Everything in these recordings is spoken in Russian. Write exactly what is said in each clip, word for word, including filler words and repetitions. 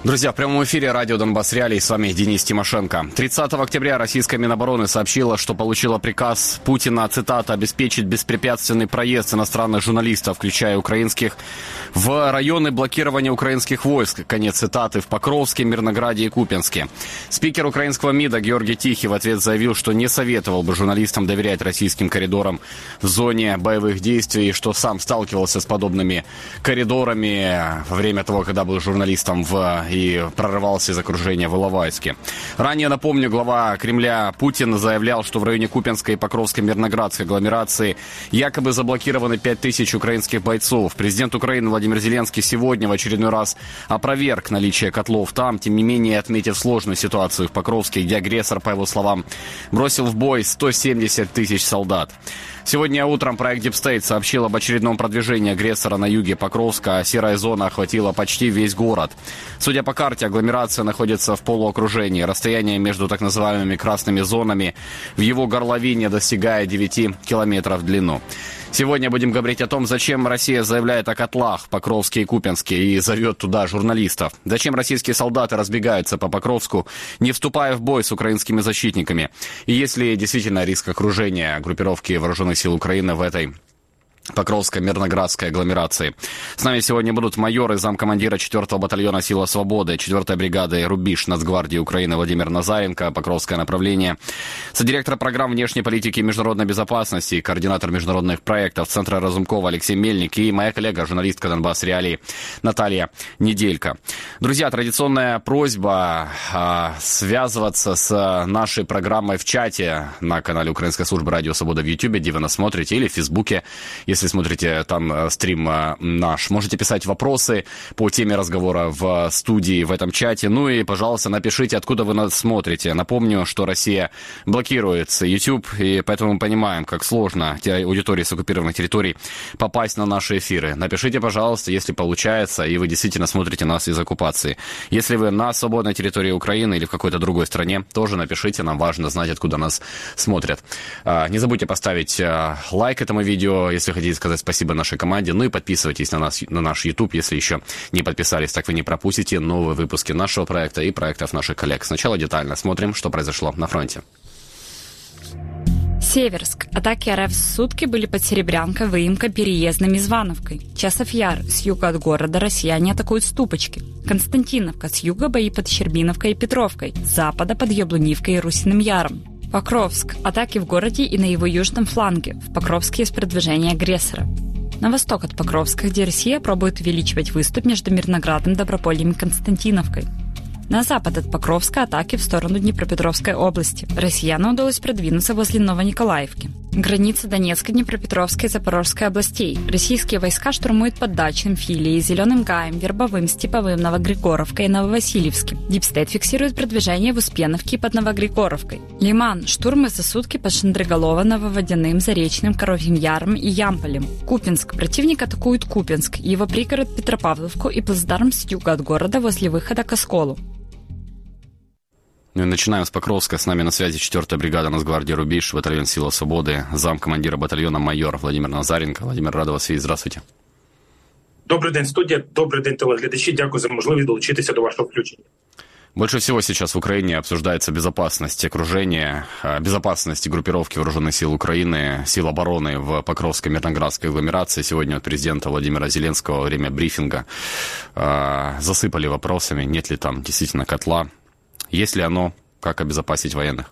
Друзья, в прямом эфире радио «Донбасс Реалии», с вами Денис Тимошенко. тридцатого октября российская Минобороны сообщила, что получила приказ Путина, цитата, «обеспечить беспрепятственный проезд иностранных журналистов, включая украинских, в районы блокирования украинских войск», конец цитаты, в Покровске, Мирнограде и Купянске. Спикер украинского МИДа Георгий Тихий в ответ заявил, что не советовал бы журналистам доверять российским коридорам в зоне боевых действий, что сам сталкивался с подобными коридорами во время того, когда был журналистом в и прорывался из окружения в Иловайске. Ранее, напомню, глава Кремля Путин заявлял, что в районе Купянской и Покровской Мирноградской агломерации якобы заблокированы пять тысяч украинских бойцов. Президент Украины Владимир Зеленский сегодня в очередной раз опроверг наличие котлов там, тем не менее отметив сложную ситуацию в Покровске, где агрессор, по его словам, бросил в бой сто семьдесят тысяч солдат. Сегодня утром проект Deep State сообщил об очередном продвижении агрессора на юге Покровска, а серая зона охватила почти весь город. Судя по карте, агломерация находится в полуокружении. Расстояние между так называемыми красными зонами в его горловине достигает девяти километров в длину. Сегодня будем говорить о том, зачем Россия заявляет о котлах в Покровске и Купянске и зовет туда журналистов. Зачем российские солдаты разбегаются по Покровску, не вступая в бой с украинскими защитниками. И есть ли действительно риск окружения группировки вооруженных сил Украины в этой Покровской Мирноградской агломерации. С нами сегодня будут майор и замкомандира четвёртого батальона «Сила свободы», четвёртой бригады «Рубеж» Нацгвардии Украины Владимир Назаренко, Покровское направление, содиректор программ внешней политики и международной безопасности, координатор международных проектов Центра Разумкова Алексей Мельник и моя коллега, журналистка «Донбасс Реалии» Наталья Неделько. Друзья, традиционная просьба а, связываться с нашей программой в чате на канале Украинской службы «Радио Свобода» в Ютубе, где вы нас смотрите, или в Фейсбуке. Если смотрите там стрим наш, можете писать вопросы по теме разговора в студии, в этом чате. Ну и, пожалуйста, напишите, откуда вы нас смотрите. Напомню, что Россия блокирует YouTube, и поэтому мы понимаем, как сложно аудитории с оккупированных территорий попасть на наши эфиры. Напишите, пожалуйста, если получается, и вы действительно смотрите нас из оккупации. Если вы на свободной территории Украины или в какой-то другой стране, тоже напишите, нам важно знать, откуда нас смотрят. Не забудьте поставить лайк этому видео, если хотите сказать спасибо нашей команде. Ну и подписывайтесь на нас, на наш YouTube, если еще не подписались. Так вы не пропустите новые выпуски нашего проекта и проектов наших коллег. Сначала детально смотрим, что произошло на фронте. Северск. Атаки РФ с сутки были под Серебрянкой, Выемкой, Переездом и Звановкой. Часов Яр. С юга от города россияне атакуют Ступочки. Константиновка. С юга бои под Щербиновкой и Петровкой. С запада под Яблунивкой и Русиным Яром. Покровск. Атаки в городе и на его южном фланге. В Покровске есть продвижение агрессора. На восток от Покровска, где Россия пробует увеличивать выступ между Мирноградом, Добропольем и Константиновкой. На запад от Покровска атаки в сторону Днепропетровской области. Россиянам удалось продвинуться возле Новониколаевки. Граница Донецкой, Днепропетровской и Запорожской областей. Российские войска штурмуют под Дачным, Филией, Зеленым Гаем, Вербовым, Степовым, Новогригоровкой и Нововасильевским. Дипстейт фиксирует продвижение в Успеновке и под Новогригоровкой. Лиман. Штурмы за сутки под Шандриголово, Нововодяным, Заречным, Коровьим Яром и Ямполем. Купинск. Противник атакует Купинск, его пригород Петропавловку и плацдарм с юга от города возле выхода к Осколу. Ну и начинаем с Покровска. С нами на связи четвёртая бригада Нацгвардии «Рубеж», батальон «Сила свободы», замкомандира батальона майор Владимир Назаренко. Владимир, рада вас видеть. Здравствуйте. Добрий день, студія. Добрий день, телеглядачі. Дякую за можливість долучитися до вашого включення. Больше всего сейчас в Украине обсуждается безопасность окружения, безопасность группировки вооруженных сил Украины, сил обороны в Покровской Мирноградской агломерации. Сегодня от президента Владимира Зеленского во время брифинга засыпали вопросами, нет ли там действительно котла, есть ли оно, как обезопасить военных.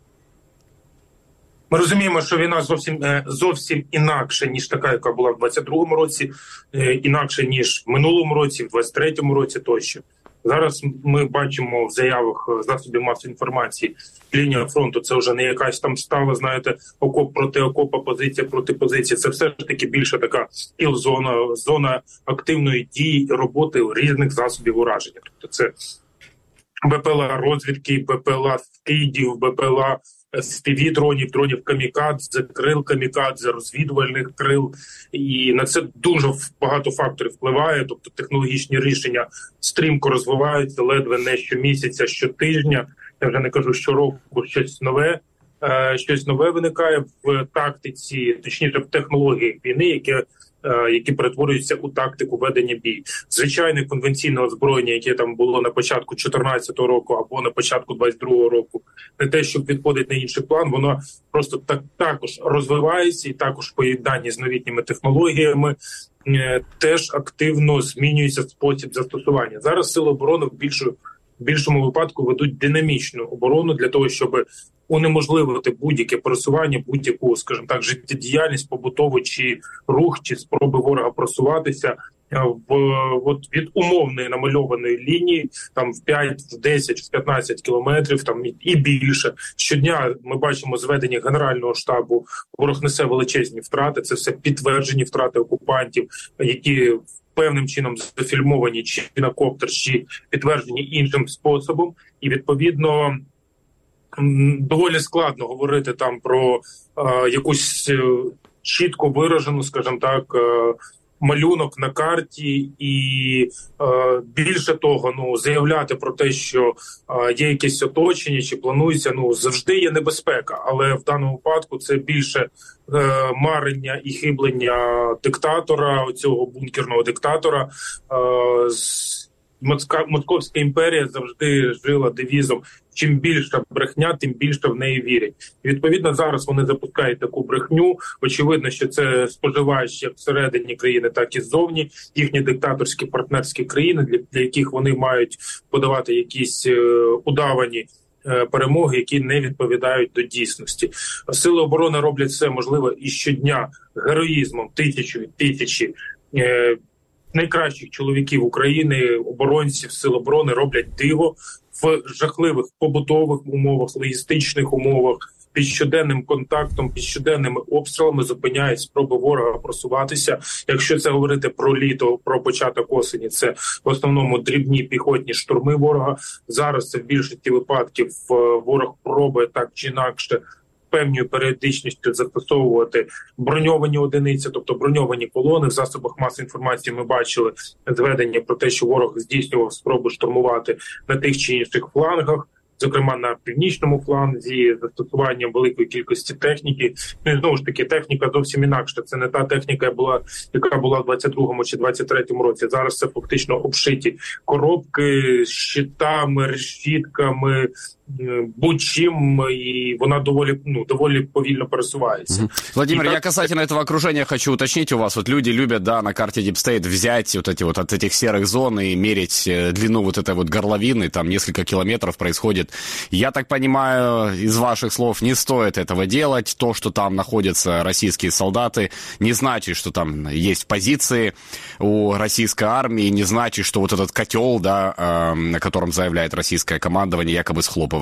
Ми розуміємо, що війна зовсім зовсім інакша, ніж така, яка була в двадцять другому році, інакше, ніж в минулому році, в двадцять третьому році тощо. Зараз ми бачимо в заявах засобів масової інформації, лінія фронту – це вже не якась там стала, знаєте, окоп проти окопа, позиція проти позиції. Це все ж таки більше така кіл-зона, зона активної дії і роботи різних засобів ураження. Тобто це БПЛА розвідки, БПЛА скидів, БПЛА співдронів, дронів камікадзе, крил камікадзе, розвідувальних крил. І на це дуже багато факторів впливає. Тобто технологічні рішення стрімко розвиваються, ледве не щомісяця, щотижня. Я вже не кажу щороку щось нове. е, щось нове виникає в тактиці, точніше в технологіях війни, які які перетворюються у тактику ведення бій. Звичайне конвенційне озброєння, яке там було на початку чотирнадцятого року або на початку двадцять другого року, не те, що відходить на інший план, воно просто так також розвивається і також в поєднанні з новітніми технологіями е, теж активно змінюється спосіб застосування. Зараз сили оборони в більшому, в більшому випадку ведуть динамічну оборону для того, щоб унеможливити будь-яке просування, будь-яку, скажімо так, життєдіяльність, побутову чи рух, чи спроби ворога просуватися в от від умовної намальованої лінії, там в п'ять, в десять, в п'ятнадцять кілометрів, там і більше. Щодня ми бачимо зведення Генерального штабу, ворог несе величезні втрати, це все підтверджені втрати окупантів, які певним чином зафільмовані чи на коптер, чи підтверджені іншим способом, і відповідно доволі складно говорити там про е, якусь е, чітко виражену, скажімо так, е, малюнок на карті, і е, більше того, ну заявляти про те, що е, є якесь оточення чи планується, ну завжди є небезпека, але в даному випадку це більше е, марення і хиблення диктатора, цього бункерного диктатора. Е, Московська імперія завжди жила девізом: чим більша брехня, тим більше в неї вірять. І, відповідно, зараз вони запускають таку брехню. Очевидно, що це споживають як всередині країни, так і ззовні. Їхні диктаторські партнерські країни, для, для яких вони мають подавати якісь е, удавані е, перемоги, які не відповідають до дійсності. Сили оборони роблять все можливе і щодня героїзмом тисячу і тисячі е, найкращих чоловіків України, оборонців, сил оборони роблять диво в жахливих побутових умовах, логістичних умовах, під щоденним контактом, під щоденними обстрілами зупиняють спроби ворога просуватися. Якщо це говорити про літо, про початок осені, це в основному дрібні піхотні штурми ворога. Зараз це в більшості випадків ворог пробує так чи інакше певною періодичністю застосовувати броньовані одиниці, тобто броньовані колони. В засобах масової інформації ми бачили зведення про те, що ворог здійснював спроби штурмувати на тих чи інших флангах, зокрема на північному фланзі, застосуванням великої кількості техніки. Ну і знову ж таки, техніка зовсім інакша. Це не та техніка, яка була, яка була в двадцять другому чи двадцять третьому році. Зараз це фактично обшиті коробки з щитами, решітками, будь-чим, и вона доволі, ну, доволі повільно пересувається. Mm-hmm. Владимир, и я так... касательно этого окружения хочу уточнить у вас. Вот люди любят, да, на карте Deep State взять вот эти вот от этих серых зон и мерить длину вот этой вот горловины, там несколько километров происходит. Я так понимаю, из ваших слов, не стоит этого делать. То, что там находятся российские солдаты, не значит, что там есть позиции у российской армии, не значит, что вот этот котел, да, э, на котором заявляет российское командование, якобы схлопывается.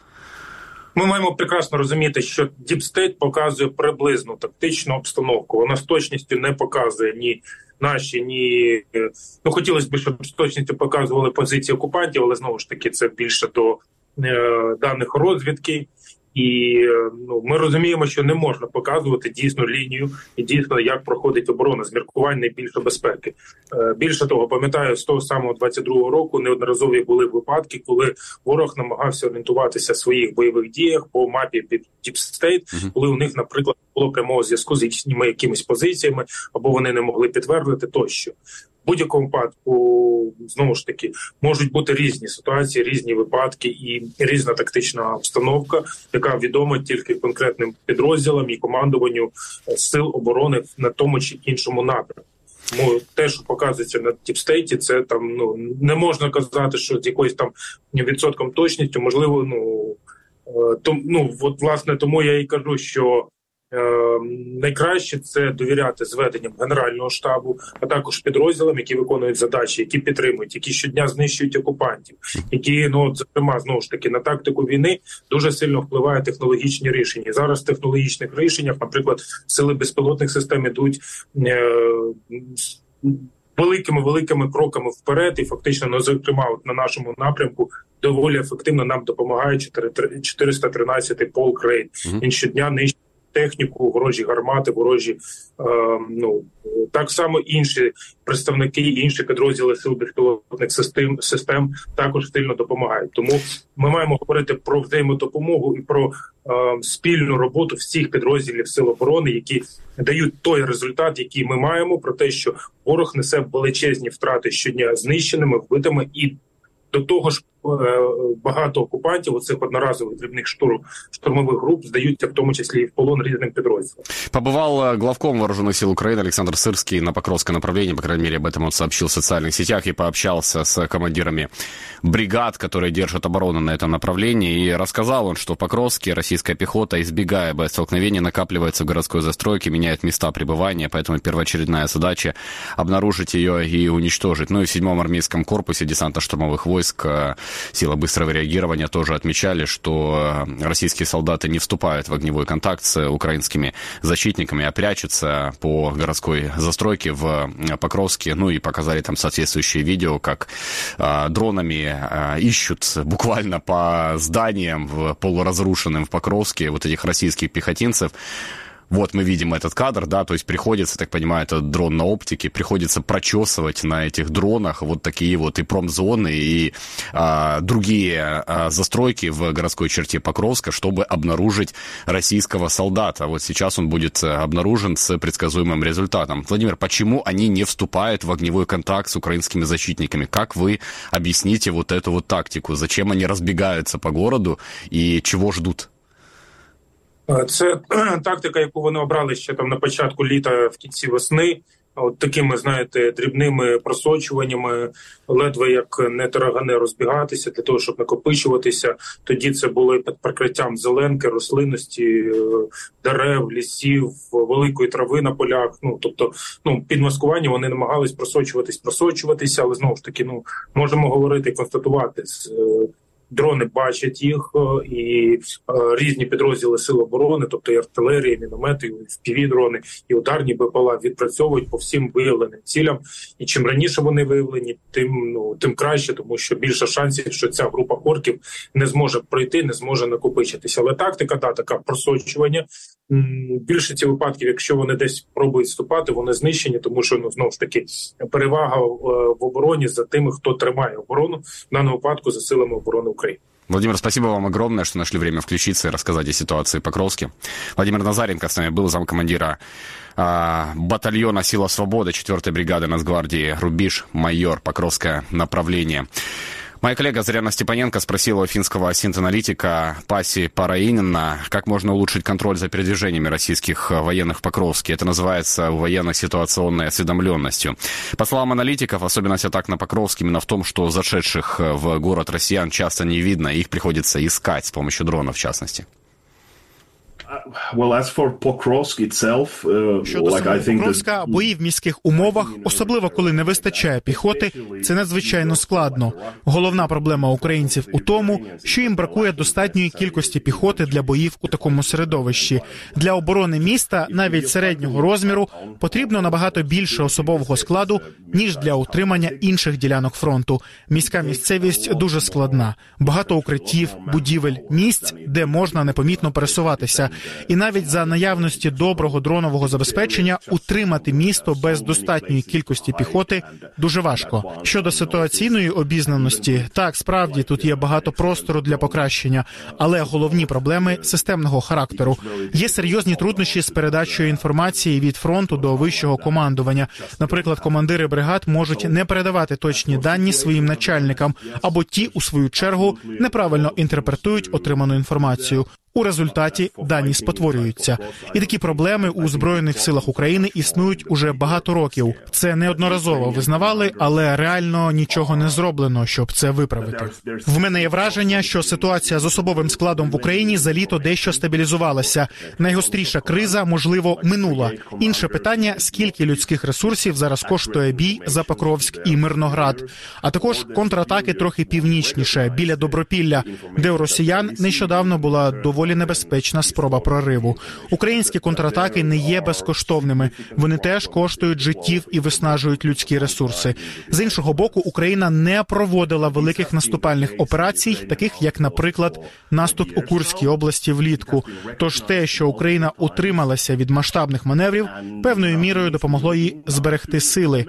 Ми маємо прекрасно розуміти, що Deep State показує приблизну тактичну обстановку. Вона з точністю не показує ні наші, ні... Ну, хотілося б, щоб з точністю показували позиції окупантів, але, знову ж таки, це більше до е, даних розвідки. І ну, ми розуміємо, що не можна показувати дійсну лінію і дійсно, як проходить оборона з міркувань найбільше безпеки. Е, більше того, пам'ятаю, з того самого двадцять другого року неодноразові були випадки, коли ворог намагався орієнтуватися в своїх бойових діях по мапі під Deep State, mm-hmm. коли у них, наприклад, було прямого зв'язку з їхніми якимись позиціями, або вони не могли підтвердити тощо. В будь-якому випадку, знову ж таки, можуть бути різні ситуації, різні випадки і різна тактична обстановка, яка відома тільки конкретним підрозділам і командуванню сил оборони на тому чи іншому напрямку. Тому те, що показується на Діпстейті, це там, ну, не можна казати, що з якоюсь там відсотком точністю, можливо, ну, то, ну, от, власне, тому я і кажу, що Е, найкраще це довіряти зведенням Генерального штабу, а також підрозділам, які виконують задачі, які підтримують, які щодня знищують окупантів, які, ну, зокрема, знову ж таки, на тактику війни дуже сильно впливають технологічні рішення. Зараз в технологічних рішеннях, наприклад, сили безпілотних систем ідуть е, великими-великими кроками вперед, і фактично, ну, зокрема, от на нашому напрямку доволі ефективно нам допомагає чотириста тринадцятий полк Рейд. Він щодня нищить техніку, ворожі гармати, ворожі, е, ну, так само інші представники, інші підрозділи сил безпілотних систем, систем також сильно допомагають. Тому ми маємо говорити про взаємодопомогу і про е, спільну роботу всіх підрозділів Сил оборони, які дають той результат, який ми маємо, про те, що ворог несе величезні втрати щодня знищеними, вбитими, и до того ж багато окупантів оцих одноразових дрібних штурм, штурмових груп здаються, в тому числі і в полон різним підрозділам. Побывал главком Вооруженных сил Украины Александр Сырский на Покровском направлении, по крайней мере, об этом он сообщил в социальных сетях и пообщался с командирами бригад, которые держат оборону на этом направлении, и рассказал он, что в Покровске российская пехота, избегая боестолкновений, накапливается в городской застройке, меняет места пребывания, поэтому первоочередная задача — обнаружить ее и уничтожить. Ну и в седьмом армейском корпусе десантно-штурмовых войск сила быстрого реагирования тоже отмечали, что российские солдаты не вступают в огневой контакт с украинскими защитниками, а прячутся по городской застройке в Покровске. Ну и показали там соответствующие видео, как э, дронами э, ищут буквально по зданиям в полуразрушенным в Покровске вот этих российских пехотинцев. Вот мы видим этот кадр, да, то есть приходится, так понимаю, это дрон на оптике, приходится прочесывать на этих дронах вот такие вот и промзоны, и а, другие а, застройки в городской черте Покровска, чтобы обнаружить российского солдата. Вот сейчас он будет обнаружен с предсказуемым результатом. Владимир, почему они не вступают в огневой контакт с украинскими защитниками? Как вы объясните вот эту вот тактику? Зачем они разбегаются по городу и чего ждут? Це тактика, яку вони обрали ще там на початку літа, в кінці весни. От такими, знаєте, дрібними просочуваннями, ледве як не тарагани розбігатися для того, щоб накопичуватися. Тоді це було під прикриттям зеленки, рослинності, дерев, лісів, великої трави на полях. Ну, тобто, ну, під маскування вони намагались просочуватись, просочуватися, але знову ж таки, ну, можемо говорити, констатувати, дрони бачать їх, і е, різні підрозділи Сил оборони, тобто і артилерія, і міномети, і еф пі ві-дрони, і ударні БПЛА відпрацьовують по всім виявленим цілям. І чим раніше вони виявлені, тим, ну, тим краще, тому що більше шансів, що ця група орків не зможе пройти, не зможе накопичитися. Але тактика, да, така просочування. Більше ці випадків, якщо вони десь пробують вступати, вони знищені, тому що, ну, знову ж таки, перевага в обороні за тими, хто тримає оборону, в даному випадку за силами оборони України. Владимир, спасибо вам огромное, что нашли время включиться и рассказать о ситуации в Покровске. Владимир Назаренко с нами был, замкомандира э, батальона «Сила свободы» четвёртой бригады Нацгвардии «Рубеж», майор, Покровское направление. Моя коллега Заряна Степаненко спросила у финского синт-аналитика Паси Параинина, как можно улучшить контроль за передвижениями российских военных в Покровске. Это называется у военных ситуационной осведомленностью. По словам аналитиков, особенность атак на Покровск именно в том, что зашедших в город россиян часто не видно, их приходится искать с помощью дронов в частности. Well, as for Покровsk itself, uh, Щодо like, самого I think Покровська, that... бої в міських умовах, особливо коли не вистачає піхоти, це надзвичайно складно. Головна проблема українців у тому, що їм бракує достатньої кількості піхоти для боїв у такому середовищі. Для оборони міста, навіть середнього розміру, потрібно набагато більше особового складу, ніж для утримання інших ділянок фронту. Міська місцевість дуже складна. Багато укриттів, будівель, місць, де можна непомітно пересуватися. І навіть за наявності доброго дронового забезпечення утримати місто без достатньої кількості піхоти дуже важко. Щодо ситуаційної обізнаності, так, справді, тут є багато простору для покращення, але головні проблеми системного характеру. Є серйозні труднощі з передачею інформації від фронту до вищого командування. Наприклад, командири бригад можуть не передавати точні дані своїм начальникам, або ті, у свою чергу, неправильно інтерпретують отриману інформацію. У результаті дані спотворюються. І такі проблеми у Збройних силах України існують уже багато років. Це неодноразово визнавали, але реально нічого не зроблено, щоб це виправити. В мене є враження, що ситуація з особовим складом в Україні за літо дещо стабілізувалася. Найгостріша криза, можливо, минула. Інше питання – скільки людських ресурсів зараз коштує бій за Покровськ і Мирноград. А також контратаки трохи північніше, біля Добропілля, де у росіян нещодавно була доволі доволі небезпечна спроба прориву. Українські контратаки не є безкоштовними. Вони теж коштують життів і виснажують людські ресурси. З іншого боку, Україна не проводила великих наступальних операцій, таких як, наприклад, наступ у Курській області влітку. Тож те, що Україна утрималася від масштабних маневрів, певною мірою допомогло їй зберегти сили.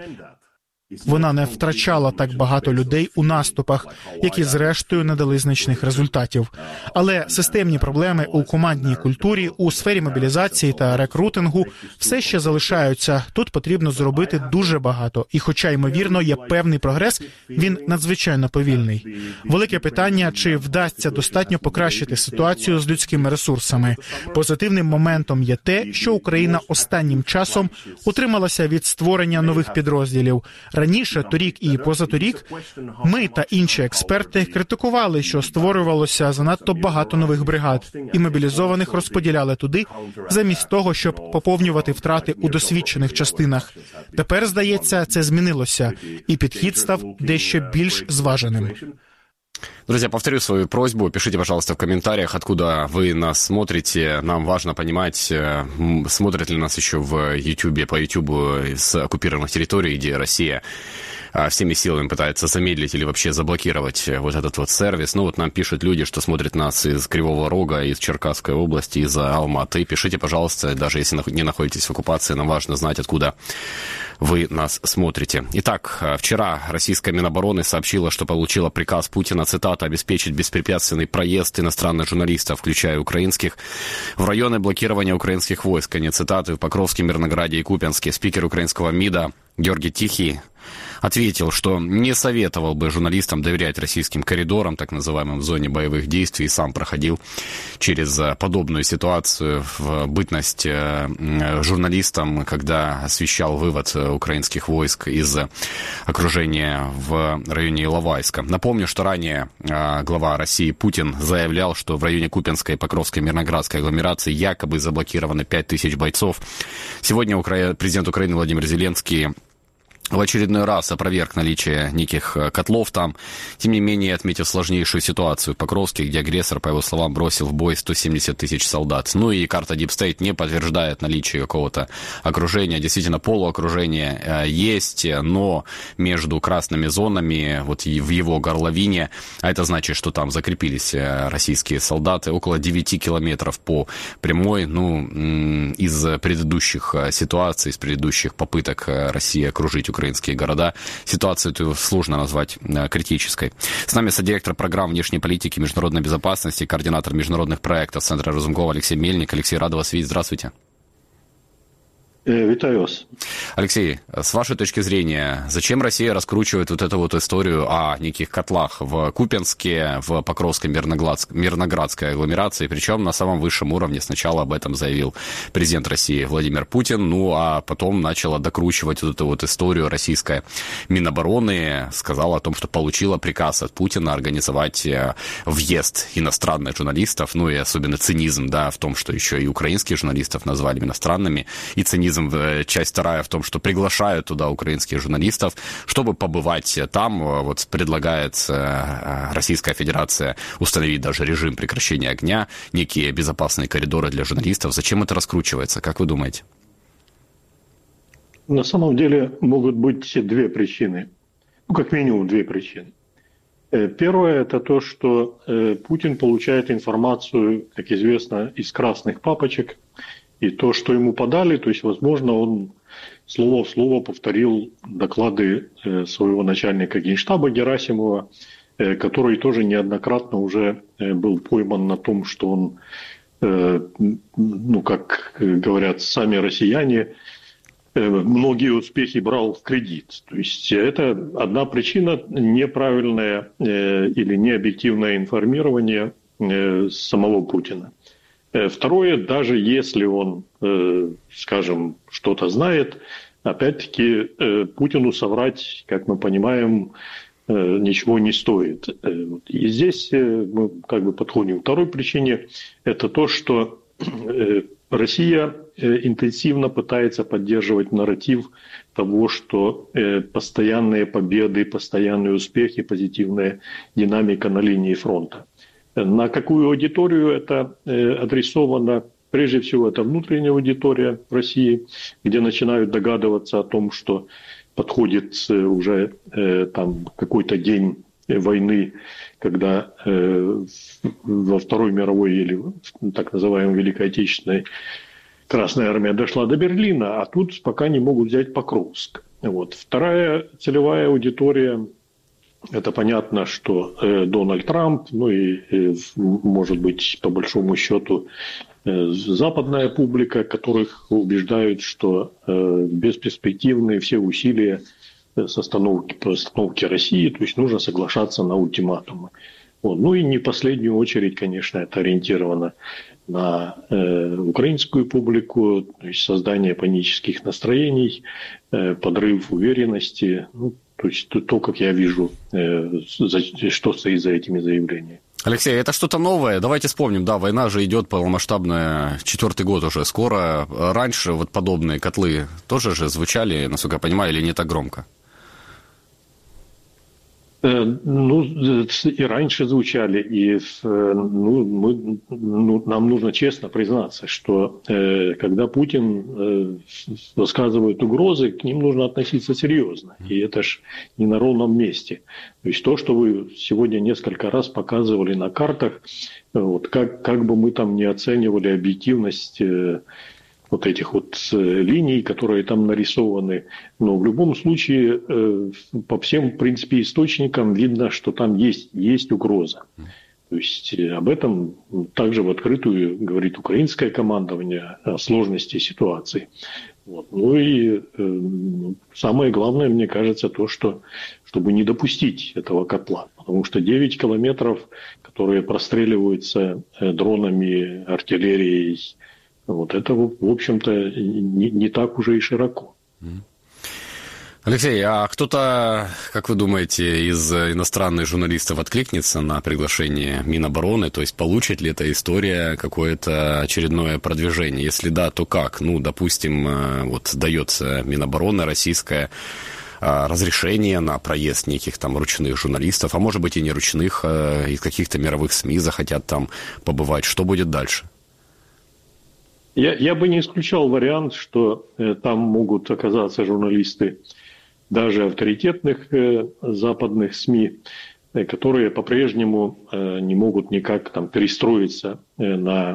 Вона не втрачала так багато людей у наступах, які зрештою не дали значних результатів. Але системні проблеми у командній культурі, у сфері мобілізації та рекрутингу все ще залишаються. Тут потрібно зробити дуже багато. І хоча, ймовірно, є певний прогрес, він надзвичайно повільний. Велике питання, чи вдасться достатньо покращити ситуацію з людськими ресурсами. Позитивним моментом є те, що Україна останнім часом утрималася від створення нових підрозділів. Раніше, торік і позаторік, ми та інші експерти критикували, що створювалося занадто багато нових бригад, і мобілізованих розподіляли туди, замість того, щоб поповнювати втрати у досвідчених частинах. Тепер, здається, це змінилося, і підхід став дещо більш зваженим. Друзья, повторю свою просьбу. Пишите, пожалуйста, в комментариях, откуда вы нас смотрите. Нам важно понимать, смотрят ли нас еще в Ютубе, по Ютубу с оккупированных территорий, где Россия всеми силами пытается замедлить или вообще заблокировать вот этот вот сервис. Ну вот нам пишут люди, что смотрят нас из Кривого Рога, из Черкасской области, из Алматы. Пишите, пожалуйста, даже если не находитесь в оккупации, нам важно знать, откуда вы нас смотрите. Итак, вчера российская Минобороны сообщила, что получила приказ Путина, цитата, «обеспечить беспрепятственный проезд иностранных журналистов, включая украинских, в районы блокирования украинских войск». Они цитаты в Покровске, Мирнограде и Купянске. Спикер украинского МИДа Георгий Тихий ответил, что не советовал бы журналистам доверять российским коридорам, так называемым, в зоне боевых действий, и сам проходил через подобную ситуацию в бытность журналистам, когда освещал вывод украинских войск из окружения в районе Иловайска. Напомню, что ранее глава России Путин заявлял, что в районе Купянской, Покровской, Мирноградской агломерации якобы заблокированы пять тысяч бойцов. Сегодня президент Украины Владимир Зеленский в очередной раз опроверг наличие неких котлов там, тем не менее отметив сложнейшую ситуацию в Покровске, где агрессор, по его словам, бросил в бой сто семьдесят тысяч солдат. Ну и карта Deep State не подтверждает наличие какого-то окружения. Действительно, полуокружение есть, но между красными зонами, вот в его горловине, а это значит, что там закрепились российские солдаты, около девяти километров по прямой. Ну, из предыдущих ситуаций, из предыдущих попыток России окружить Украину, украинские города. Ситуацию эту сложно назвать критической. С нами содиректор программ внешней политики и международной безопасности, координатор международных проектов Центра Разумкова Алексей Мельник. Алексей, рад вас видеть. Здравствуйте. Витаю вас. Алексей, с вашей точки зрения, зачем Россия раскручивает вот эту вот историю о неких котлах в Купянске, в Покровской, Мирноградской агломерации, причем на самом высшем уровне? Сначала об этом заявил президент России Владимир Путин, ну а потом начала докручивать вот эту вот историю российская Минобороны, сказала о том, что получила приказ от Путина организовать въезд иностранных журналистов, ну и особенно цинизм, да, в том, что еще и украинских журналистов назвали иностранными, и цинизм, часть вторая в том, что приглашают туда украинских журналистов, чтобы побывать там. Вот предлагает Российская Федерация установить даже режим прекращения огня, некие безопасные коридоры для журналистов. Зачем это раскручивается, как вы думаете? На самом деле могут быть две причины. Ну, как минимум две причины. Первое – это то, что Путин получает информацию, как известно, из красных папочек. И то, что ему подали, то есть, возможно, он слово в слово повторил доклады своего начальника Генштаба Герасимова, который тоже неоднократно уже был пойман на том, что он, ну, как говорят сами россияне, многие успехи брал в кредит. То есть это одна причина – неправильное или необъективное информирование самого Путина. Второе, даже если он, скажем, что-то знает, опять-таки Путину соврать, как мы понимаем, ничего не стоит. И здесь мы как бы подходим к второй причине. Это то, что Россия интенсивно пытается поддерживать нарратив того, что постоянные победы, постоянные успехи, позитивная динамика на линии фронта. На какую аудиторию это адресовано? Прежде всего, это внутренняя аудитория России, где начинают догадываться о том, что подходит уже там какой-то день войны, когда во Второй мировой или так называемой Великой Отечественной Красная Армия дошла до Берлина, а тут пока не могут взять Покровск. Вот. Вторая целевая аудитория – это понятно, что Дональд Трамп, ну и, может быть, по большому счету, западная публика, которых убеждают, что бесперспективные все усилия с остановки, по остановке России, то есть нужно соглашаться на ультиматумы. Вот. Ну и не в последнюю очередь, конечно, это ориентировано на э, украинскую публику, то есть создание панических настроений, э, подрыв уверенности, ну, то есть то, то, как я вижу, э, за, что стоит за этими заявлениями. Алексей, это что-то новое. Давайте вспомним, да, война же идет полномасштабная, четвертый год уже скоро. Раньше вот подобные котлы тоже же звучали, насколько я понимаю, или не так громко? Ну, и раньше звучали, и ну, мы, ну, нам нужно честно признаться, что э, когда Путин э, высказывает угрозы, к ним нужно относиться серьезно, и это ж не на ровном месте. То есть то, что вы сегодня несколько раз показывали на картах, вот, как, как бы мы там не оценивали объективность э, вот этих вот линий, которые там нарисованы. Но в любом случае по всем, в принципе, источникам видно, что там есть, есть угроза. То есть об этом также в открытую говорит украинское командование о сложности ситуации. Вот. Ну и э, самое главное, мне кажется, то, что чтобы не допустить этого котла. Потому что девять километров, которые простреливаются дронами, артиллерией, вот это, в общем-то, не, не так уже и широко. Алексей, а кто-то, как вы думаете, из иностранных журналистов откликнется на приглашение Минобороны? То есть получит ли эта история какое-то очередное продвижение? Если да, то как? Ну, допустим, вот дается Минобороны российская разрешение на проезд неких там ручных журналистов, а может быть и не ручных, а из каких-то мировых СМИ захотят там побывать. Что будет дальше? Я, я бы не исключал вариант, что э, там могут оказаться журналисты даже авторитетных э, западных СМИ, э, которые по-прежнему э, не могут никак там перестроиться э, на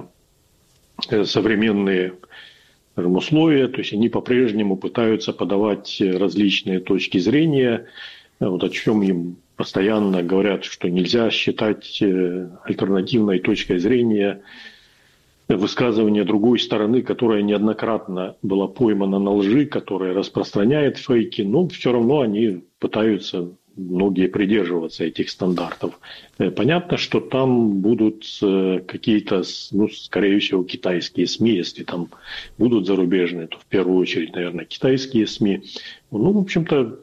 э, современные, скажем, условия, то есть они по-прежнему пытаются подавать различные точки зрения, э, вот о чем им постоянно говорят, что нельзя считать э, альтернативной точкой зрения высказывание другой стороны, которая неоднократно была поймана на лжи, которая распространяет фейки, но все равно они пытаются, многие, придерживаться этих стандартов. Понятно, что там будут какие-то, ну, скорее всего, китайские СМИ, если там будут зарубежные, то в первую очередь, наверное, китайские СМИ. Ну, в общем-то,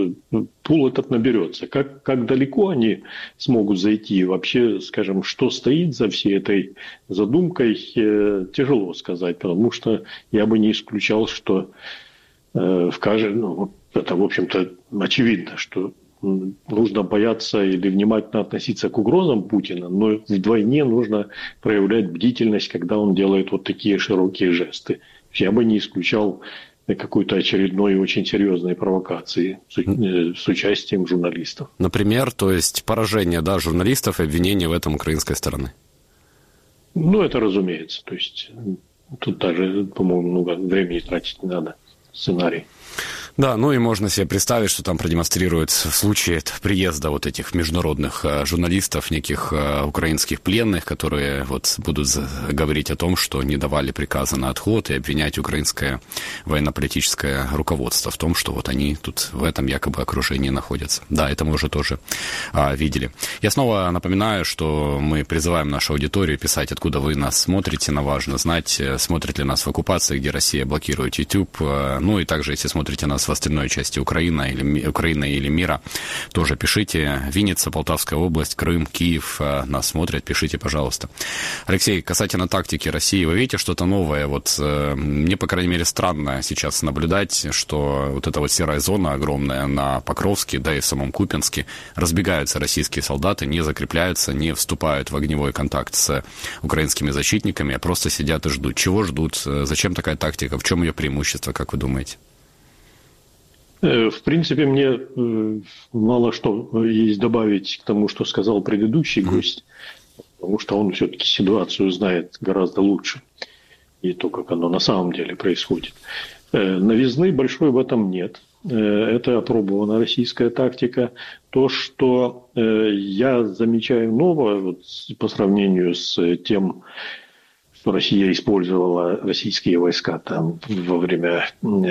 пул этот наберется. Как, как далеко они смогут зайти, вообще, скажем, что стоит за всей этой задумкой, тяжело сказать, потому что я бы не исключал, что в каждом, ну, это, в общем-то, очевидно, что нужно бояться или внимательно относиться к угрозам Путина, но вдвойне нужно проявлять бдительность, когда он делает вот такие широкие жесты. Я бы не исключал какой-то очередной очень серьезной провокации с, с участием журналистов. Например, то есть поражение, да, журналистов и обвинения в этом украинской стороны? Ну, это разумеется. То есть тут даже, по-моему, много времени тратить не надо. Сценарий. Да, ну и можно себе представить, что там продемонстрируют в случае приезда вот этих международных журналистов, неких украинских пленных, которые вот будут говорить о том, что не давали приказа на отход, и обвинять украинское военно-политическое руководство в том, что вот они тут в этом якобы окружении находятся. Да, это мы уже тоже а, видели. Я снова напоминаю, что мы призываем нашу аудиторию писать, откуда вы нас смотрите. Нам важно знать, смотрит ли нас в оккупации, где Россия блокирует YouTube. Ну и также, если смотрите нас в остальной части Украины или, Украины или мира, тоже пишите. Винница, Полтавская область, Крым, Киев нас смотрят, пишите, пожалуйста. Алексей, касательно тактики России, вы видите что-то новое? Вот мне, по крайней мере, странно сейчас наблюдать, что вот эта вот серая зона огромная на Покровске, да и в самом Купянске, разбегаются российские солдаты, не закрепляются, не вступают в огневой контакт с украинскими защитниками, а просто сидят и ждут. Чего ждут? Зачем такая тактика? В чем ее преимущество, как вы думаете? В принципе, мне мало что есть добавить к тому, что сказал предыдущий mm-hmm. гость, потому что он все-таки ситуацию знает гораздо лучше, и то, как оно на самом деле происходит. Новизны большой в этом нет. Это опробована российская тактика. То, что я замечаю новое вот, по сравнению с тем, что Россия использовала российские войска там, во время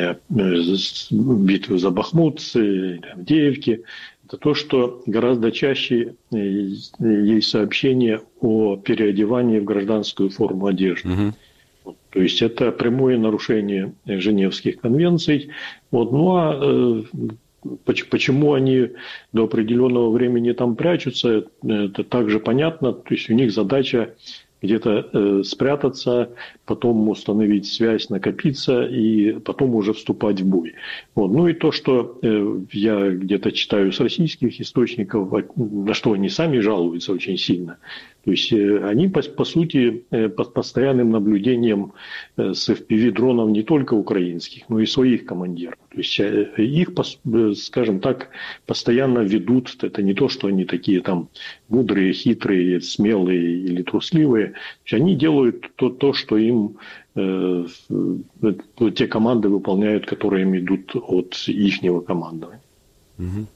битвы за Бахмут, Авдеевки, это то, что гораздо чаще есть сообщения о переодевании в гражданскую форму одежды. Угу. То есть это прямое нарушение Женевских конвенций. Вот. Ну а э, почему они до определенного времени там прячутся, это также понятно. То есть у них задача где-то э, спрятаться, потом установить связь, накопиться и потом уже вступать в бой. Вот. Ну и то, что э, я где-то читаю с российских источников, на что они сами жалуются очень сильно. То есть они, по, по сути, под постоянным наблюдением с эф пи ви-дронов не только украинских, но и своих командиров. То есть их, скажем так, постоянно ведут. Это не то, что они такие там мудрые, хитрые, смелые или трусливые. То есть они делают то, то что им э, те команды выполняют, которые им идут от ихнего командования. Угу.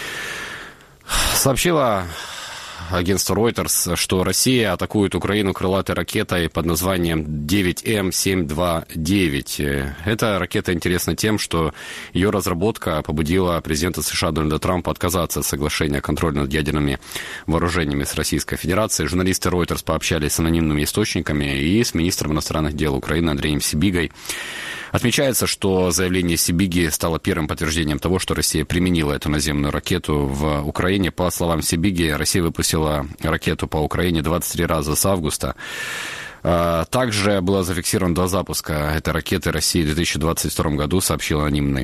Сообщила агентство Reuters, что Россия атакует Украину крылатой ракетой под названием девять эм семьсот двадцать девять. Эта ракета интересна тем, что ее разработка побудила президента США Дональда Трампа отказаться от соглашения о контроле над ядерными вооружениями с Российской Федерацией. Журналисты Reuters пообщались с анонимными источниками и с министром иностранных дел Украины Андреем Сибигой. Отмечается, что заявление Сибиги стало первым подтверждением того, что Россия применила эту наземную ракету в Украине. По словам Сибиги, Россия выпустила ракету по Украине двадцать три раза с августа. Также было зафиксировано два запуска этой ракеты России в две тысячи двадцать втором году, сообщил анонимный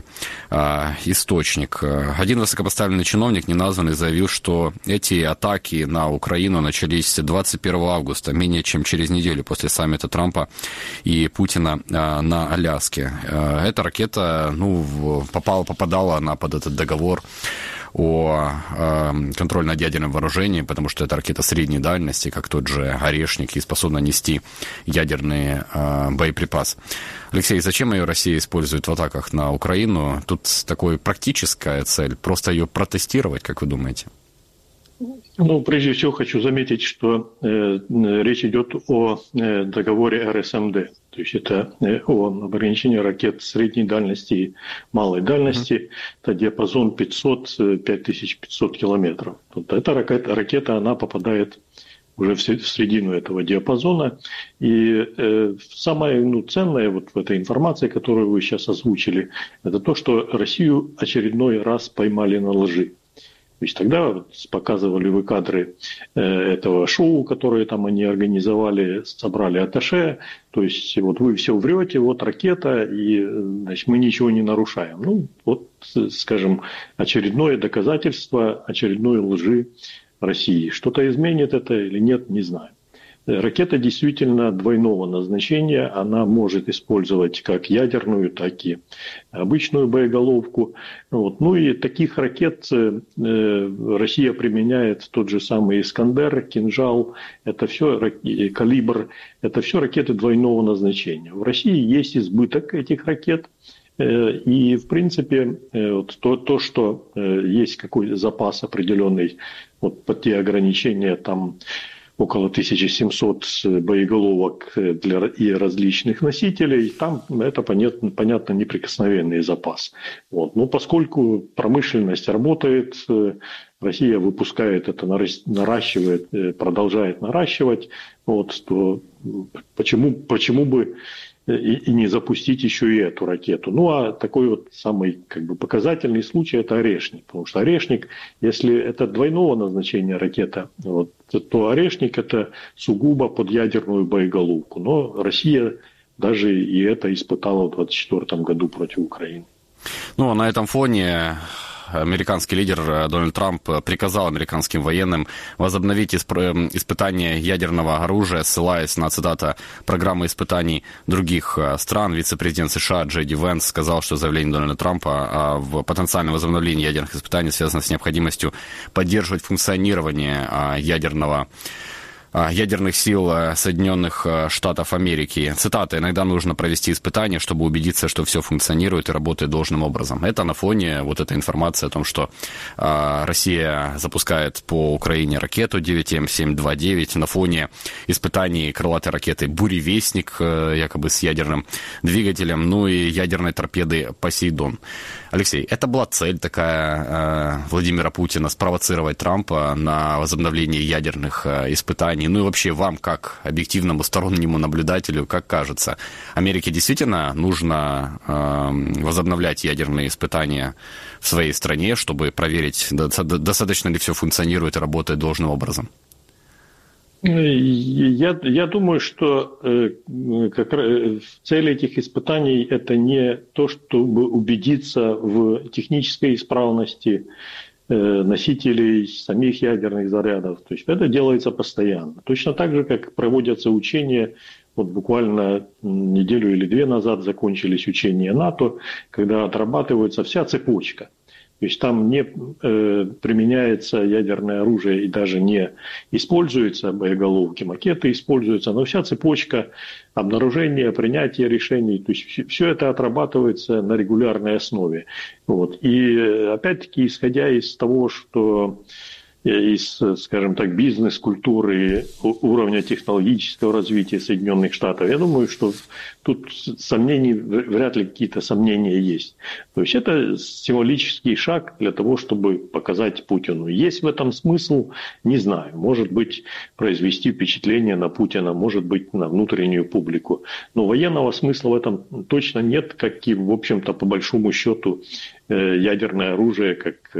источник. Один высокопоставленный чиновник, неназванный, заявил, что эти атаки на Украину начались двадцать первого августа, менее чем через неделю после саммита Трампа и Путина на Аляске. Эта ракета ну, попала, попадала она под этот договор о э, контроле над ядерным вооружением, потому что это ракета средней дальности, как тот же «Орешник», и способна нести ядерный э, боеприпас. Алексей, зачем ее Россия использует в атаках на Украину? Тут такая практическая цель, просто ее протестировать, как вы думаете? Ну, прежде всего хочу заметить, что э, речь идет о э, договоре эр эс эм дэ. То есть это э, о ограничении ракет средней дальности и малой дальности. Mm-hmm. Это диапазон пятьсот - пять тысяч пятьсот километров. Вот эта ракета, ракета, она попадает уже в середину этого диапазона. И э, самое ну, ценное вот в этой информации, которую вы сейчас озвучили, это то, что Россию очередной раз поймали на лжи. То есть тогда вот показывали вы кадры э, этого шоу, которое там они организовали, собрали атташе. То есть вот вы все врете, вот ракета, и значит, мы ничего не нарушаем. Ну, вот, скажем, очередное доказательство очередной лжи России. Что-то изменит это или нет, не знаю. Ракета действительно двойного назначения. Она может использовать как ядерную, так и обычную боеголовку. Вот. Ну и таких ракет э, Россия применяет тот же самый «Искандер», «Кинжал», это все, «Калибр», это все ракеты двойного назначения. В России есть избыток этих ракет. Э, и, в принципе, э, вот то, то, что э, есть какой-то запас определенный вот, под те ограничения, там, около тысяча семьсот боеголовок для и различных носителей, там это, понятно, понятно неприкосновенный запас. Вот. Но поскольку промышленность работает, Россия выпускает это, наращивает, продолжает наращивать, вот, то почему, почему бы и, и не запустить еще и эту ракету. Ну, а такой вот самый как бы показательный случай – это «Орешник». Потому что «Орешник», если это двойного назначения ракета, вот, то «Орешник» – это сугубо под ядерную боеголовку. Но Россия даже и это испытала в двадцать четвёртом году против Украины. Ну, на этом фоне американский лидер Дональд Трамп приказал американским военным возобновить исп- испытания ядерного оружия, ссылаясь на, цитата, программы испытаний других стран. Вице-президент США Джей Ди Венс сказал, что заявление Дональда Трампа в потенциальном возобновлении ядерных испытаний связано с необходимостью поддерживать функционирование ядерного ядерных сил Соединенных Штатов Америки. Цитата: «Иногда нужно провести испытания, чтобы убедиться, что все функционирует и работает должным образом». Это на фоне вот этой информации о том, что э, Россия запускает по Украине ракету девять эм семь двадцать девять, на фоне испытаний крылатой ракеты «Буревестник», э, якобы с ядерным двигателем, ну и ядерной торпеды «Посейдон». Алексей, это была цель такая э, Владимира Путина — спровоцировать Трампа на возобновление ядерных э, испытаний. Ну и вообще вам, как объективному стороннему наблюдателю, как кажется, Америке действительно нужно э, возобновлять ядерные испытания в своей стране, чтобы проверить, достаточно ли все функционирует и работает должным образом? Я, я думаю, что э, как, цель этих испытаний – это не то, чтобы убедиться в технической исправности носителей самих ядерных зарядов. То есть это делается постоянно. Точно так же, как проводятся учения. Вот буквально неделю или две назад закончились учения НАТО, когда отрабатывается вся цепочка. То есть там не э, применяется ядерное оружие и даже не используются боеголовки, макеты используются, но вся цепочка обнаружения, принятия решений, то есть все это отрабатывается на регулярной основе. Вот. И опять-таки, исходя из того, что из, скажем так, бизнес-культуры, уровня технологического развития Соединенных Штатов, я думаю, что тут сомнений, вряд ли какие-то сомнения есть. То есть это символический шаг для того, чтобы показать Путину. Есть в этом смысл? Не знаю. Может быть, произвести впечатление на Путина, может быть, на внутреннюю публику. Но военного смысла в этом точно нет, как и, в общем-то, по большому счету, ядерное оружие, как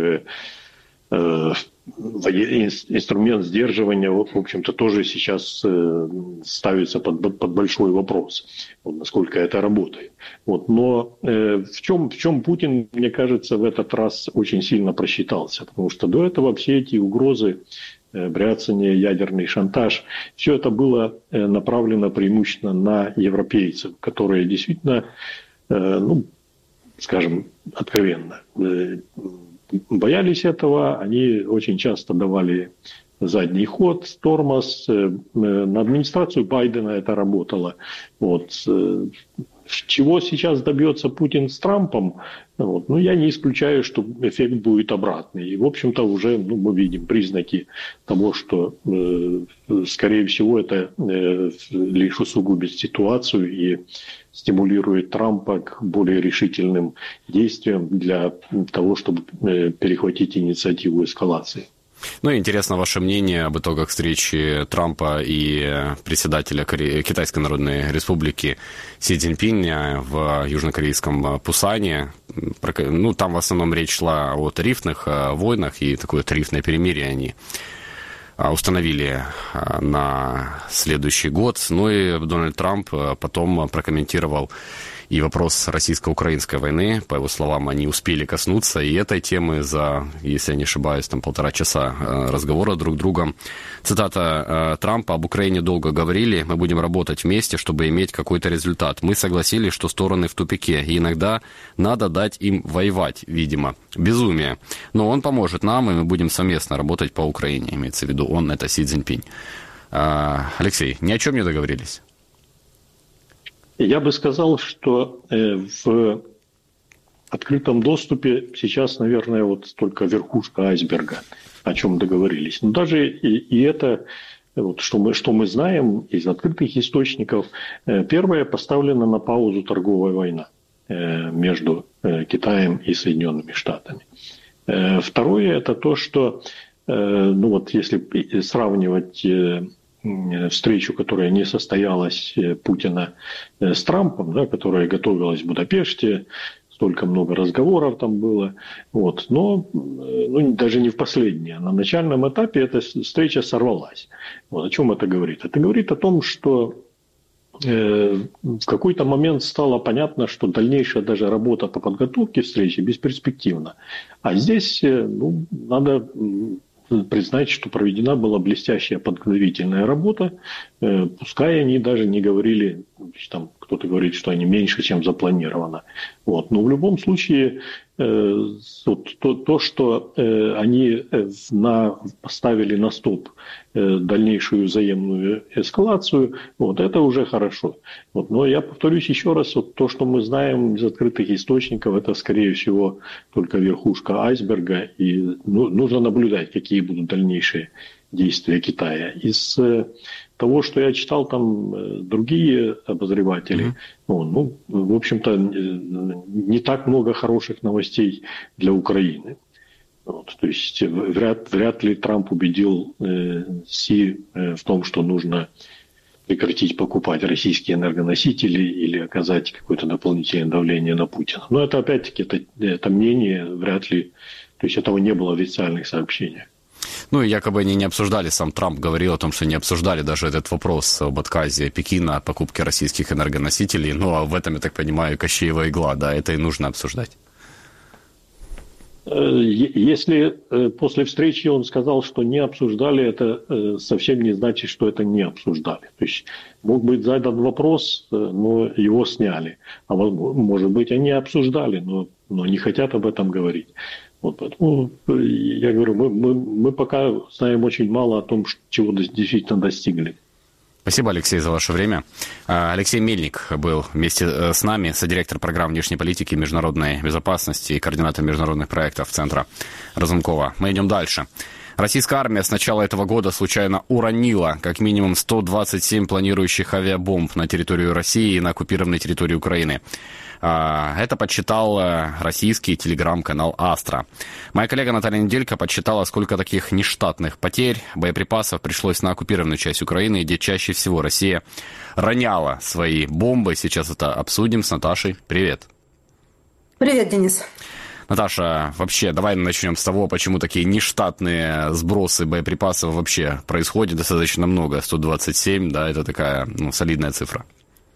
инструмент сдерживания, в общем-то, тоже сейчас ставится под, под большой вопрос, вот, насколько это работает. Вот. Но э, в чем, в чем Путин, мне кажется, в этот раз очень сильно просчитался, потому что до этого все эти угрозы, э, бряцание, ядерный шантаж, все это было э, направлено преимущественно на европейцев, которые действительно, э, ну, скажем, откровенно, э, боялись этого, они очень часто давали задний ход, тормоз. На администрацию Байдена это работало. Вот. Чего сейчас добьется Путин с Трампом, вот, ну, я не исключаю, что эффект будет обратный. И, в общем-то, уже ну, мы видим признаки того, что, э, скорее всего, это э, лишь усугубит ситуацию и стимулирует Трампа к более решительным действиям для того, чтобы э, перехватить инициативу эскалации. Ну и интересно ваше мнение об итогах встречи Трампа и председателя Китайской Народной Республики Си Цзиньпиня в южнокорейском Пусане. Ну, там в основном речь шла о тарифных войнах, и такое тарифное перемирие они установили на следующий год. Ну и Дональд Трамп потом прокомментировал и вопрос российско-украинской войны. По его словам, они успели коснуться и этой темы за, если я не ошибаюсь, там полтора часа разговора друг с другом. Цитата Трампа: «Об Украине долго говорили, мы будем работать вместе, чтобы иметь какой-то результат. Мы согласились, что стороны в тупике, и иногда надо дать им воевать, видимо. Безумие. Но он поможет нам, и мы будем совместно работать по Украине». Имеется в виду он, это Си Цзиньпинь. Алексей, ни о чем не договорились? Я бы сказал, что в открытом доступе сейчас, наверное, вот только верхушка айсберга, о чем договорились. Но даже и, и это, вот, что, мы, что мы знаем из открытых источников, первое, поставлена на паузу торговая война между Китаем и Соединенными Штатами. Второе, это то, что, ну вот если сравнивать встречу, которая не состоялась Путина с Трампом, да, которая готовилась в Будапеште, столько много разговоров там было, вот. Но ну, даже не в последнее. На начальном этапе эта встреча сорвалась. Вот. О чем это говорит? Это говорит о том, что э, в какой-то момент стало понятно, что дальнейшая даже работа по подготовке встречи бесперспективна. А здесь э, ну, надо признать, что проведена была блестящая подготовительная работа. Э, пускай они даже не говорили, там кто-то говорит, что они меньше, чем запланировано. Вот. Но в любом случае э, вот, то, то, что э, они на, поставили на стоп э, дальнейшую взаимную эскалацию, вот, это уже хорошо. Вот. Но я повторюсь еще раз, вот, то, что мы знаем из открытых источников, это, скорее всего, только верхушка айсберга. И ну, нужно наблюдать, какие будут дальнейшие действия Китая. Из э, того, что я читал, там э, другие обозреватели, mm-hmm. ну, в общем-то, э, не так много хороших новостей для Украины. Вот, то есть вряд, вряд ли Трамп убедил э, Си э, в том, что нужно прекратить покупать российские энергоносители или оказать какое-то дополнительное давление на Путина. Но это, опять-таки, это, это мнение, вряд ли, то есть этого не было в официальных сообщениях. Ну и якобы они не обсуждали, сам Трамп говорил о том, что не обсуждали даже этот вопрос об отказе Пекина от покупки российских энергоносителей. Ну а в этом, я так понимаю, Кощеева игла, да, это и нужно обсуждать. Если после встречи он сказал, что не обсуждали, это совсем не значит, что это не обсуждали. То есть мог быть задан вопрос, но его сняли. А может быть, они обсуждали, но, но не хотят об этом говорить. Вот, поэтому я говорю, мы, мы, мы пока знаем очень мало о том, чего действительно достигли. Спасибо, Алексей, за ваше время. Алексей Мельник был вместе с нами, содиректор программ внешней политики и международной безопасности и координатор международных проектов Центра Разумкова. Мы идем дальше. Российская армия с начала этого года случайно уронила как минимум сто двадцать семь планирующих авиабомб на территорию России и на оккупированной территории Украины. Это подсчитал российский телеграм-канал «Астра». Моя коллега Наталья Неделько подсчитала, сколько таких нештатных потерь, боеприпасов пришлось на оккупированную часть Украины, где чаще всего Россия роняла свои бомбы. Сейчас это обсудим с Наташей. Привет. Привет, Денис. Наташа, вообще, давай начнем с того, почему такие нештатные сбросы боеприпасов вообще происходят достаточно много. сто двадцать семь, да, это такая ну, солидная цифра.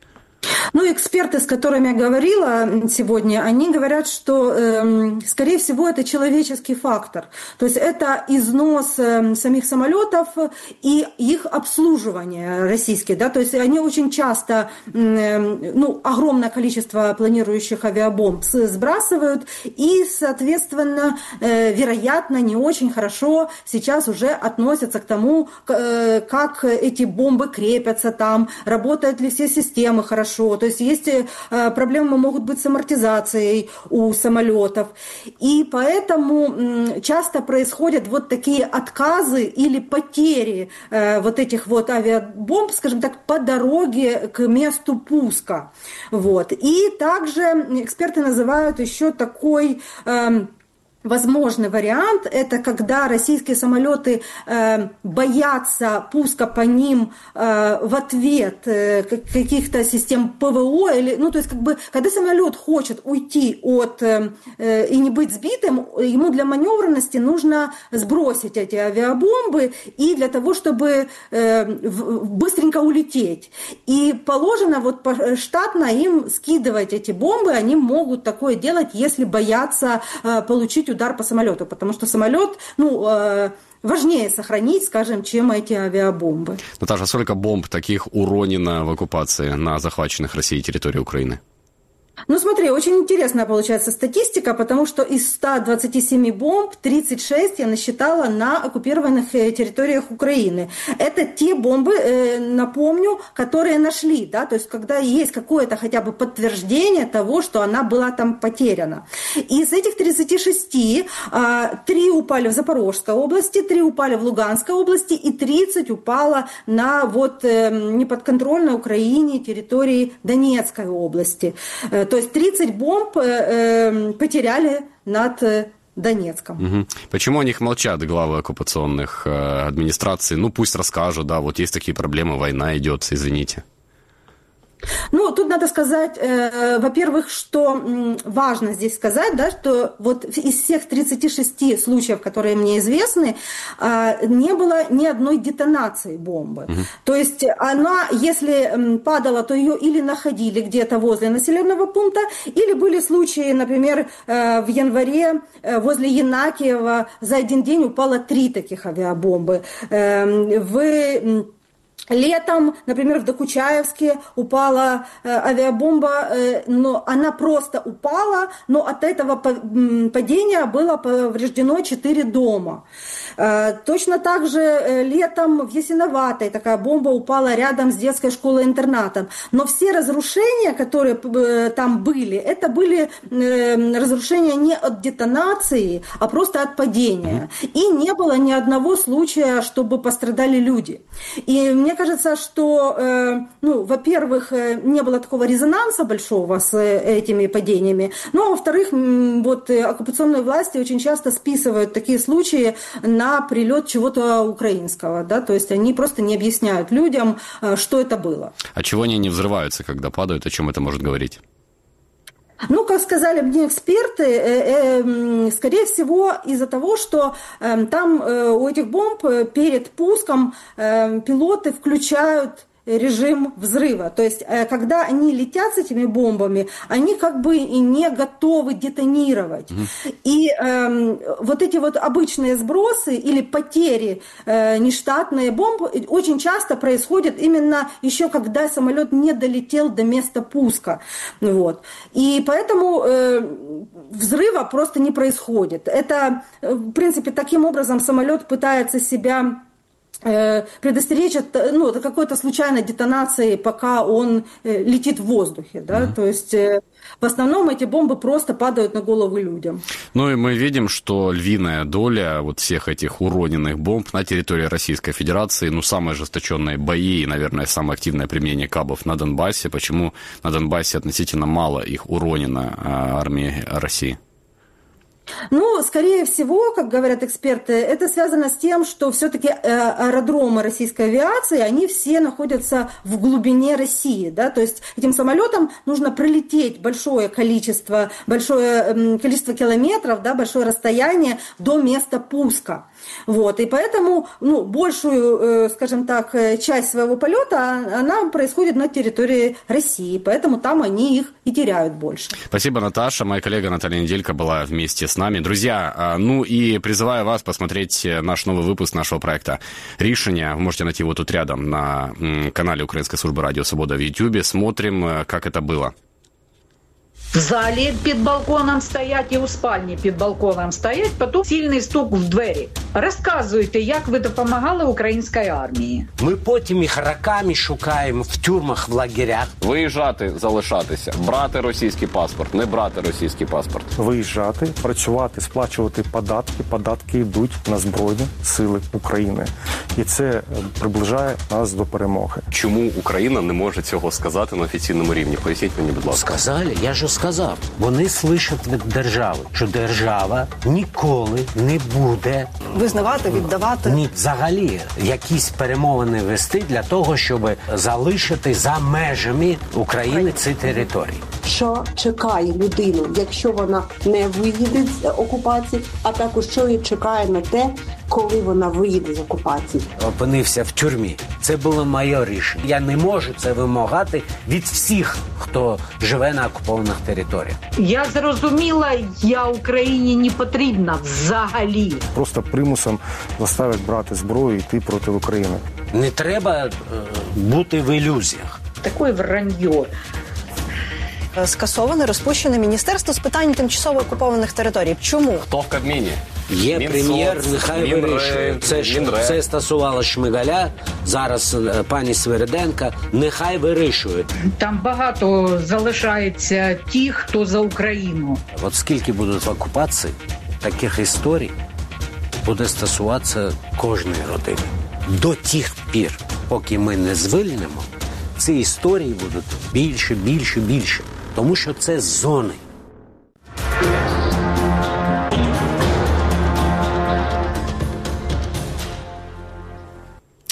Ну, эксперты, с которыми я говорила сегодня, они говорят, что, э, скорее всего, это человеческий фактор. То есть это износ э, самих самолетов и их обслуживание российские. Да? То есть они очень часто, э, ну, огромное количество планирующих авиабомб сбрасывают и, соответственно, э, вероятно, не очень хорошо сейчас уже относятся к тому, э, как эти бомбы крепятся там, работают ли все системы хорошо. То есть есть э, проблемы могут быть с амортизацией у самолетов. И поэтому м, часто происходят вот такие отказы или потери э, вот этих вот авиабомб, скажем так, по дороге к месту пуска. Вот. И также эксперты называют еще такой... Э, Возможный вариант – это когда российские самолеты э, боятся пуска по ним э, в ответ э, каких-то систем ПВО, или, ну, то есть, как бы, когда самолет хочет уйти от э, э, и не быть сбитым, ему для маневренности нужно сбросить эти авиабомбы и для того, чтобы э, в, быстренько улететь. И положено вот штатно им скидывать эти бомбы, они могут такое делать, если боятся э, получить удар по самолету, потому что самолет, ну, э, важнее сохранить, скажем, чем эти авиабомбы. Наташа, сколько бомб таких уронено в оккупации на захваченных Россией территории Украины? Ну, смотри, очень интересная получается статистика, потому что из ста двадцати семи бомб тридцать шесть я насчитала на оккупированных территориях Украины. Это те бомбы, напомню, которые нашли, да, то есть когда есть какое-то хотя бы подтверждение того, что она была там потеряна. Из этих тридцати шести три упали в Запорожской области, три упали в Луганской области и тридцать упало на вот неподконтрольной Украине территории Донецкой области. То есть тридцать бомб э, потеряли над Донецком. Угу. Почему о них молчат главы оккупационных э, администраций? Ну, пусть расскажут, да, вот есть такие проблемы, война идет, извините. Ну, тут надо сказать, э, во-первых, что м, важно здесь сказать, да, что вот из всех тридцати шести случаев, которые мне известны, э, не было ни одной детонации бомбы. Угу. То есть она, если м, падала, то ее или находили где-то возле населенного пункта, или были случаи, например, э, в январе э, возле Янакиева за один день упало три таких авиабомбы. Э, в Летом, например, в Докучаевске упала э, авиабомба, э, но она просто упала, но от этого падения было повреждено четыре дома. Э, точно так же э, летом в Ясиноватой такая бомба упала рядом с детской школой-интернатом. Но все разрушения, которые э, там были, это были э, разрушения не от детонации, а просто от падения. И не было ни одного случая, чтобы пострадали люди. И мне кажется, что, э, ну, во-первых, не было такого резонанса большого с этими падениями, ну, а во-вторых, вот оккупационные власти очень часто списывают такие случаи на прилет чего-то украинского, да, то есть они просто не объясняют людям, что это было. А чего они не взрываются, когда падают, о чем это может говорить? Ну, как сказали мне эксперты, э, э, скорее всего из-за того, что э, там э, у этих бомб перед пуском э, пилоты включают режим взрыва. То есть, когда они летят с этими бомбами, они как бы и не готовы детонировать. Mm-hmm. И э, вот эти вот обычные сбросы или потери э, нештатные бомбы очень часто происходят именно еще когда самолет не долетел до места пуска. Вот. И поэтому э, взрыва просто не происходит. Это, в принципе, таким образом самолет пытается себя предостеречь от, ну, от какой-то случайной детонации, пока он э, летит в воздухе, да, mm-hmm. то есть э, в основном эти бомбы просто падают на головы людям. Ну и мы видим, что львиная доля вот всех этих уроненных бомб на территории Российской Федерации, ну, самые ожесточенные бои и, наверное, самое активное применение кабов на Донбассе. Почему на Донбассе относительно мало их уронено армией России? Ну, скорее всего, как говорят эксперты, это связано с тем, что все-таки аэродромы российской авиации, они все находятся в глубине России, да, то есть этим самолетам нужно пролететь большое количество, большое количество километров, да, большое расстояние до места пуска. Вот, и поэтому, ну, большую, скажем так, часть своего полета, она происходит на территории России, поэтому там они их и теряют больше. Спасибо, Наташа. Моя коллега Наталья Неделько была вместе с нами. Друзья, ну и призываю вас посмотреть наш новый выпуск нашего проекта «Рішення». Вы можете найти его тут рядом на канале Украинской службы Радио Свобода в Ютубе. Смотрим, как это было. В залі під балконом стоять і у спальні під балконом стоять, потім сильний стук в двері. Розказуйте, як ви допомагали українській армії. Ми потім їх роками шукаємо в тюрмах, в лагерях. Виїжджати, залишатися, брати російський паспорт, не брати російський паспорт. Виїжджати, працювати, сплачувати податки. Податки йдуть на Збройні Сили України. І це приближає нас до перемоги. Чому Україна не може цього сказати на офіційному рівні? Поясніть мені, будь ласка. Сказали, я ж сказав. Вони слышать від держави, що держава ніколи не буде визнавати, віддавати. Ні, взагалі, якісь перемовини вести для того, щоб залишити за межами України ці території. Що чекає людину, якщо вона не виїде з окупації, а також що її чекає на те, коли вона виїде з окупації. Опинився в тюрмі. Це було моє рішення. Я не можу це вимагати від всіх, хто живе на окупованих територіях. Я зрозуміла, я Україні не потрібна взагалі. Просто примусом заставить брати зброю і йти проти України. Не треба е, бути в ілюзіях. Таке враньо. Скасоване, розпущене Міністерство з питань тимчасово окупованих територій. Чому? Хто в Кабміні? Є Мінсоц, прем'єр, нехай Мінре, вирішує. Це, Мінре. Це стосувалося Шмигаля, зараз пані Свириденка, нехай вирішує. Там багато залишається ті, хто за Україну. От скільки будуть в окупації, таких історій буде стосуватися кожної родини. До тих пір, поки ми не звільнимо, ці історії будуть більше, більше, більше. Тому що це зони.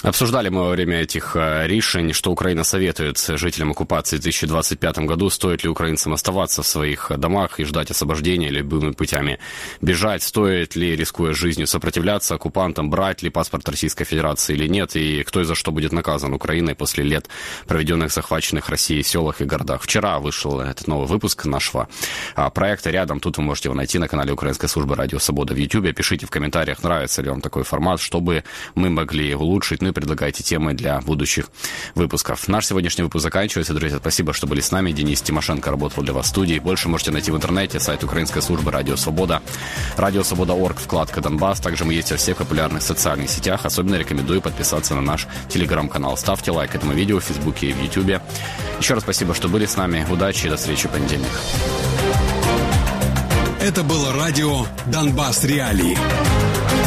Обсуждали мы во время этих решений, что Украина советует жителям оккупации в две тысячи двадцать пятом году, стоит ли украинцам оставаться в своих домах и ждать освобождения, любыми путями бежать, стоит ли, рискуя жизнью, сопротивляться оккупантам, брать ли паспорт Российской Федерации или нет, и кто и за что будет наказан Украиной после лет, проведенных в захваченных Россией селах и городах. Вчера вышел этот новый выпуск нашего проекта «Рядом». Тут вы можете его найти на канале Украинской службы «Радио Свобода» в Ютубе. Пишите в комментариях, нравится ли вам такой формат, чтобы мы могли улучшить, ну и предлагайте темы для будущих выпусков. Наш сегодняшний выпуск заканчивается. Друзья, спасибо, что были с нами. Денис Тимошенко работал для вас в студии. Больше можете найти в интернете, сайт Украинской службы «Радио Свобода», радио свобода точка орг, вкладка «Донбасс». Также мы есть во всех популярных социальных сетях. Особенно рекомендую подписаться на наш телеграм-канал. Ставьте лайк этому видео в Фейсбуке и в Ютубе. Еще раз спасибо, что были с нами. Удачи и до встречи в понедельник. Это было радио «Донбасс Реалии».